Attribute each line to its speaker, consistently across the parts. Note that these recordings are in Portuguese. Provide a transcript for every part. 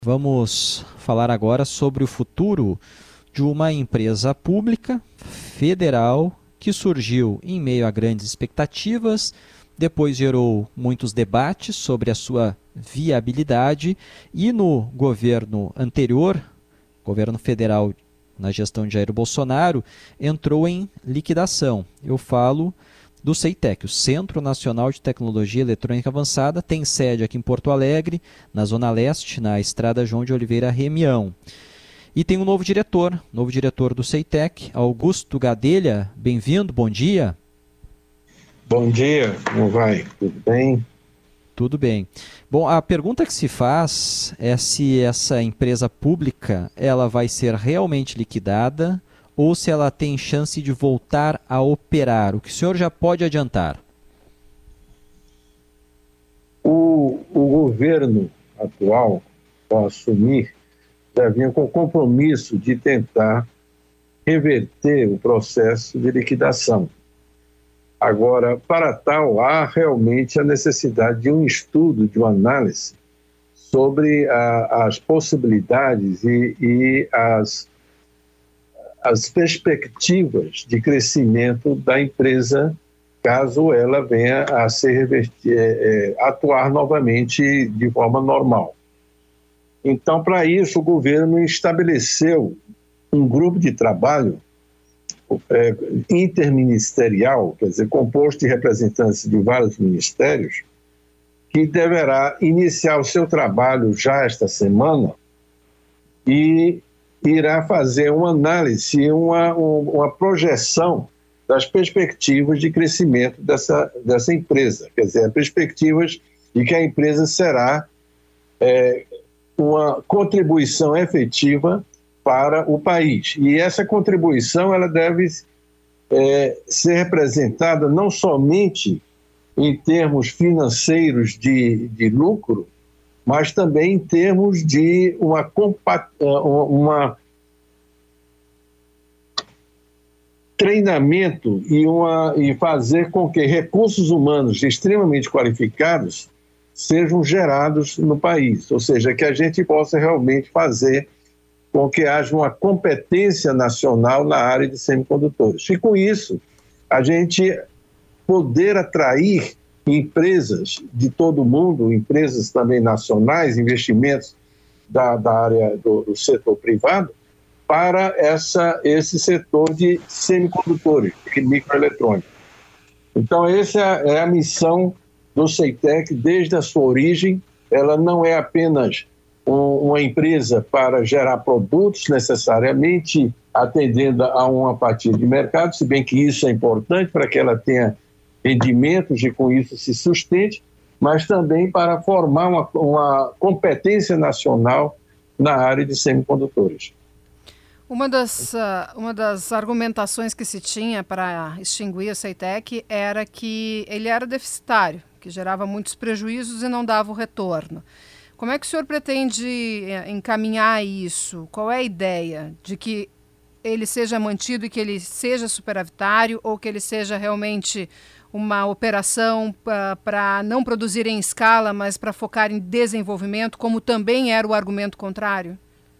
Speaker 1: Vamos falar agora sobre o futuro de uma empresa pública federal que surgiu em meio a grandes expectativas, depois gerou muitos debates sobre a sua viabilidade e no governo anterior, governo federal na gestão de Jair Bolsonaro, entrou em liquidação. Eu falo do CEITEC, o Centro Nacional de Tecnologia Eletrônica Avançada, tem sede aqui em Porto Alegre, na Zona Leste, na Estrada João de Oliveira Remião. E tem um novo diretor do CEITEC, Augusto Gadelha. Bem-vindo, bom dia.
Speaker 2: Bom dia, como vai? Tudo bem?
Speaker 1: Tudo bem. Bom, a pergunta que se faz é se essa empresa pública ela vai ser realmente liquidada ou se ela tem chance de voltar a operar. O que o senhor já pode adiantar?
Speaker 2: O governo atual, ao assumir, já vinha com o compromisso de tentar reverter o processo de liquidação. Agora, para tal, há realmente a necessidade de um estudo, de uma análise sobre as possibilidades e as perspectivas de crescimento da empresa, caso ela venha a atuar novamente de forma normal. Então, para isso, o governo estabeleceu um grupo de trabalho interministerial, quer dizer, composto de representantes de vários ministérios, que deverá iniciar o seu trabalho já esta semana e irá fazer uma análise, uma projeção das perspectivas de crescimento dessa empresa. Quer dizer, perspectivas de que a empresa será uma contribuição efetiva para o país. E essa contribuição ela deve ser representada não somente em termos financeiros de lucro, mas também em termos de treinamento e fazer com que recursos humanos extremamente qualificados sejam gerados no país, ou seja, que a gente possa realmente fazer com que haja uma competência nacional na área de semicondutores. E com isso, a gente poder atrair empresas de todo o mundo, empresas também nacionais, investimentos da área do setor privado, para esse setor de semicondutores, de microeletrônica. Então, essa é a missão do CEITEC desde a sua origem. Ela não é apenas uma empresa para gerar produtos necessariamente atendendo a uma fatia de mercado, se bem que isso é importante para que ela tenha rendimentos e com isso se sustente, mas também para formar uma competência nacional na área de semicondutores.
Speaker 3: Uma das argumentações que se tinha para extinguir a CEITEC era que ele era deficitário, que gerava muitos prejuízos e não dava o retorno. Como é que o senhor pretende encaminhar isso? Qual é a ideia de que ele seja mantido e que ele seja superavitário ou que ele seja realmente uma operação para não produzir em escala, mas para focar em desenvolvimento, como também era o argumento contrário?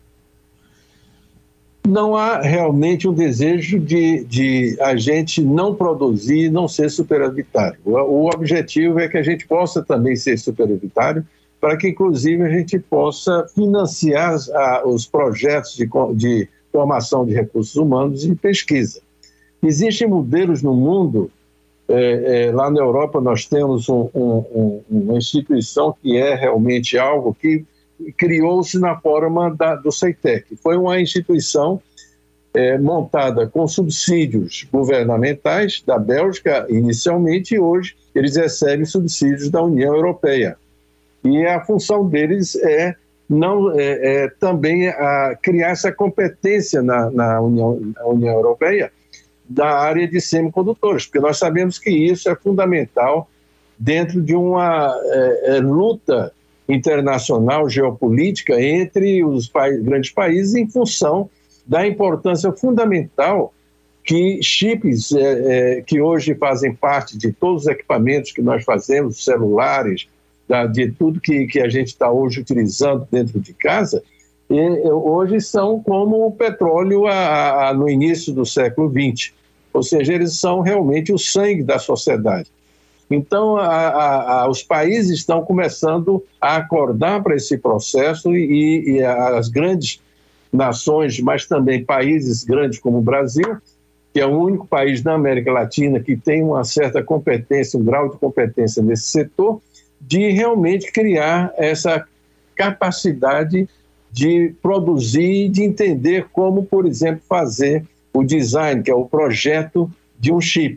Speaker 2: Não há realmente um desejo de a gente não produzir, não ser superavitário. O objetivo é que a gente possa também ser superavitário, para que, inclusive, a gente possa financiar os projetos de formação de recursos humanos e pesquisa. Existem modelos no mundo. Lá na Europa nós temos uma instituição que é realmente algo que criou-se na forma do CEITEC. Foi uma instituição montada com subsídios governamentais da Bélgica inicialmente, e hoje eles recebem subsídios da União Europeia. E a função deles é também criar essa competência na União Europeia da área de semicondutores, porque nós sabemos que isso é fundamental dentro de uma luta internacional geopolítica entre os grandes países em função da importância fundamental que chips que hoje fazem parte de todos os equipamentos que nós fazemos, celulares, de tudo que a gente está hoje utilizando dentro de casa, hoje são como o petróleo no início do século XX. Ou seja, eles são realmente o sangue da sociedade. Então, os países estão começando a acordar para esse processo e as grandes nações, mas também países grandes como o Brasil, que é o único país da América Latina que tem uma certa competência, um grau de competência nesse setor, de realmente criar essa capacidade de produzir e de entender como, por exemplo, fazer o design, que é o projeto de um chip.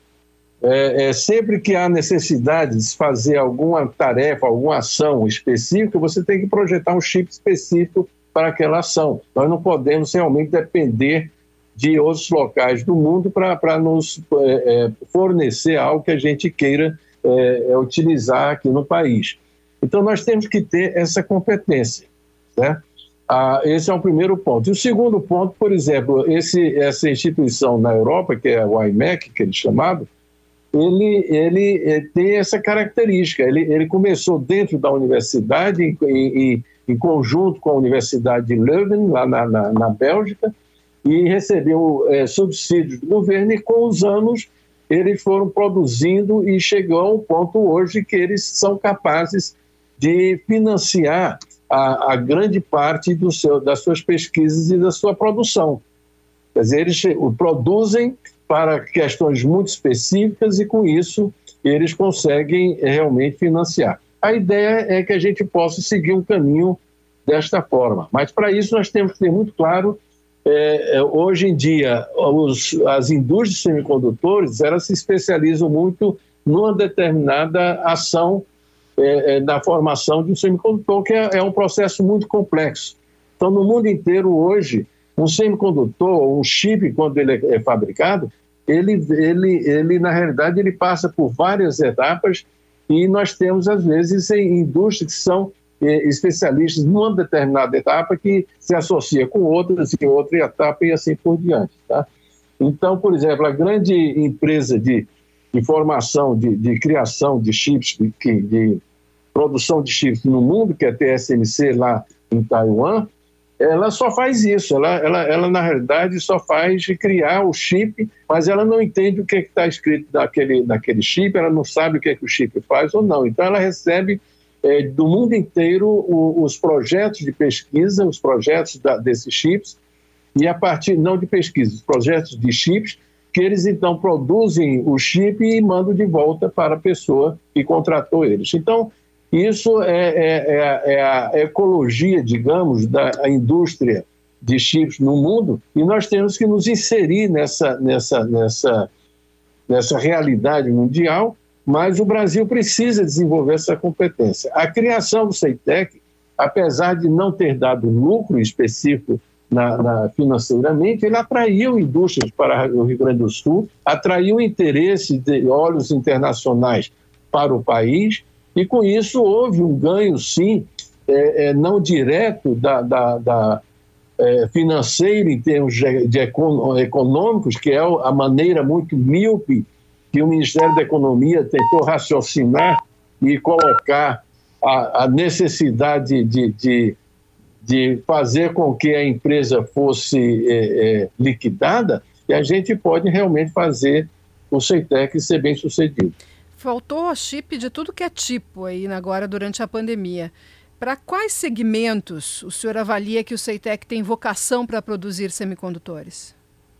Speaker 2: Sempre que há necessidade de se fazer alguma tarefa, alguma ação específica, você tem que projetar um chip específico para aquela ação. Nós não podemos realmente depender de outros locais do mundo para nos fornecer algo que a gente queira utilizar aqui no país. Então, nós temos que ter essa competência, né? Esse é o primeiro ponto. E o segundo ponto, por exemplo, essa instituição na Europa, que é o IMEC, que ele é chamado, ele tem essa característica. Ele começou dentro da universidade, em conjunto com a Universidade de Leuven, lá na Bélgica, e recebeu subsídios do governo, e com os anos eles foram produzindo e chegou a um ponto hoje que eles são capazes de financiar a grande parte das suas pesquisas e da sua produção. Quer dizer, eles produzem para questões muito específicas e, com isso, eles conseguem realmente financiar. A ideia é que a gente possa seguir um caminho desta forma. Mas, para isso, nós temos que ter muito claro, hoje em dia, as indústrias de semicondutores, elas se especializam muito numa determinada ação da formação de um semicondutor, que é um processo muito complexo. Então, no mundo inteiro, hoje, um semicondutor, um chip, quando ele é fabricado, ele na realidade, ele passa por várias etapas, e nós temos, às vezes, indústrias que são especialistas numa determinada etapa que se associa com outras em outra etapa e assim por diante. Tá? Então, por exemplo, a grande empresa de formação, de criação de chips, de produção de chips no mundo, que é a TSMC lá em Taiwan, ela só faz isso. Ela na realidade, só faz criar o chip, mas ela não entende o que está escrito naquele chip, ela não sabe o que o chip faz ou não. Então, ela recebe do mundo inteiro os projetos de pesquisa, os projetos desses chips, e a partir, não de pesquisa, os projetos de chips, que eles então produzem o chip e mandam de volta para a pessoa que contratou eles. Então, isso é a ecologia, digamos, da indústria de chips no mundo, e nós temos que nos inserir nessa realidade mundial, mas o Brasil precisa desenvolver essa competência. A criação do CEITEC, apesar de não ter dado lucro específico financeiramente, ele atraiu indústrias para o Rio Grande do Sul, atraiu interesse de olhos internacionais para o país, e com isso houve um ganho, sim, não direto financeiro em termos econômicos, que é a maneira muito míope que o Ministério da Economia tentou raciocinar e colocar a necessidade de fazer com que a empresa fosse liquidada, e a gente pode realmente fazer o CEITEC ser bem sucedido.
Speaker 3: Faltou chip de tudo que é tipo aí agora durante a pandemia. Para quais segmentos o senhor avalia que o CEITEC tem vocação para produzir semicondutores?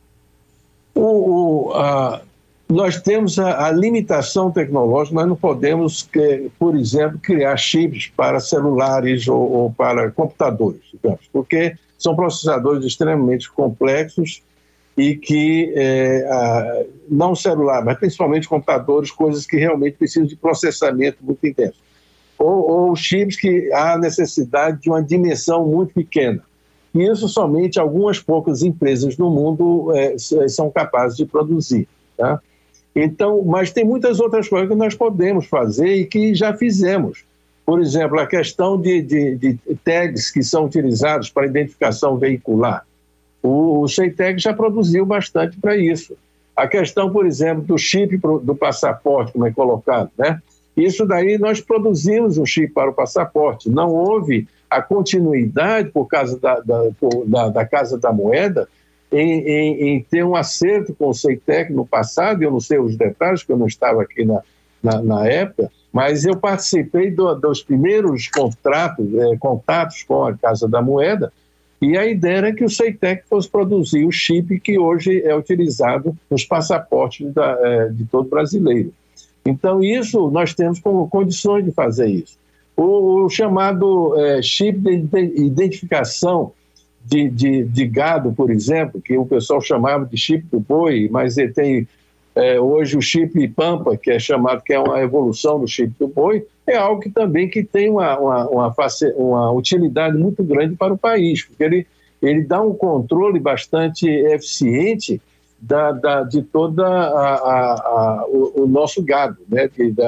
Speaker 2: Nós temos a limitação tecnológica, nós não podemos, por exemplo, criar chips para celulares ou para computadores, digamos, porque são processadores extremamente complexos e que, não celular, mas principalmente computadores, coisas que realmente precisam de processamento muito intenso. Ou chips que há necessidade de uma dimensão muito pequena. E isso somente algumas poucas empresas no mundo são capazes de produzir, tá? Então, mas tem muitas outras coisas que nós podemos fazer e que já fizemos. Por exemplo, a questão de tags que são utilizados para identificação veicular. O CEITEC já produziu bastante para isso. A questão, por exemplo, do chip do passaporte, como é colocado, né? Isso daí nós produzimos um chip para o passaporte. Não houve a continuidade por causa da Casa da Moeda em ter um acerto com o CEITEC no passado. Eu não sei os detalhes, porque eu não estava aqui na época, mas eu participei dos primeiros contatos com a Casa da Moeda, e a ideia era que o CEITEC fosse produzir o chip que hoje é utilizado nos passaportes de todo brasileiro. Então, isso nós temos como condições de fazer isso. O chamado chip de identificação de gado, por exemplo, que o pessoal chamava de chip do boi, mas ele tem hoje o chip Pampa, que é chamado, que é uma evolução do chip do boi, é algo que também que tem uma utilidade muito grande para o país, porque ele dá um controle bastante eficiente de todo o nosso gado, né?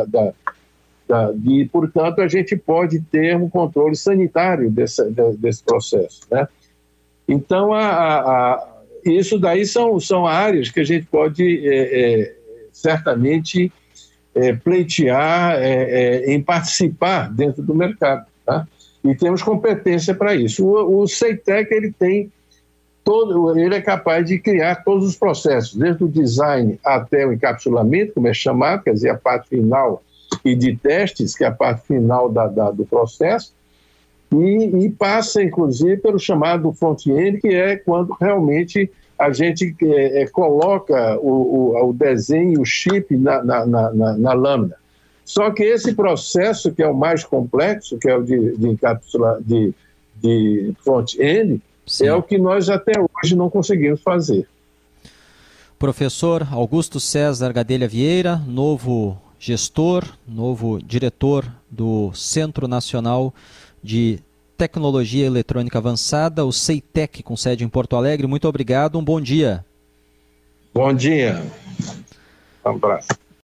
Speaker 2: E, portanto, a gente pode ter um controle sanitário desse processo, né? Então, isso daí são áreas que a gente pode certamente pleitear em participar dentro do mercado, tá? E temos competência para isso. O CEITEC, ele é capaz de criar todos os processos, desde o design até o encapsulamento, como é chamado, quer dizer, a parte final, e de testes, que é a parte final do processo, e passa, inclusive, pelo chamado front-end, que é quando realmente a gente coloca o desenho, o chip na lâmina. Só que esse processo, que é o mais complexo, que é o de front-end, é o que nós até hoje não conseguimos fazer.
Speaker 1: Professor Augusto César Gadelha Vieira, novo gestor, novo diretor do Centro Nacional de Tecnologia Eletrônica Avançada, o CEITEC, com sede em Porto Alegre. Muito obrigado, um bom dia.
Speaker 2: Bom dia. Um abraço.